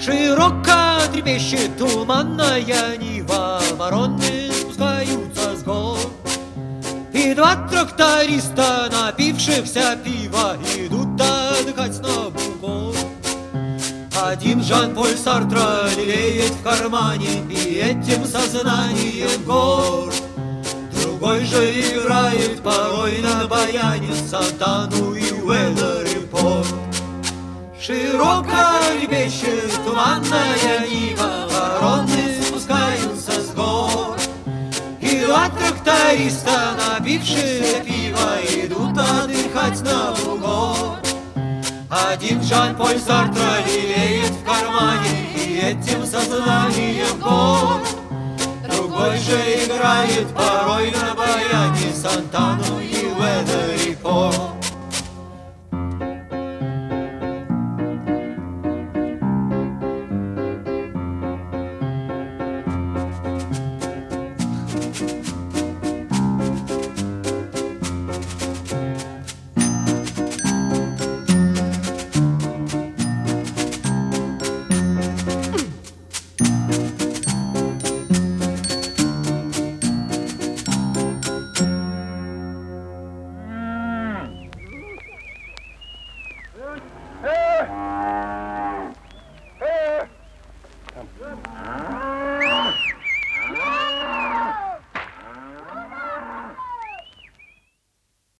Широко трепещет туманная нива, вороны спускаются с гор. И два тракториста, напившихся пива, идут отдыхать на бугор. Один Жан-Поль Сартра лелеет в кармане и этим сознанием горд. Другой же играет порой на баяне Сантану и Weather Report. Широко ребещет туманная нива, вороны спускаются с гор. И два тракториста, напившие пива, идут отдыхать на бугор. Один Жан-Поль Сартра лелеет в кармане и этим сознанием горд. Другой же играет порой на баяне Сантану и Weather Report.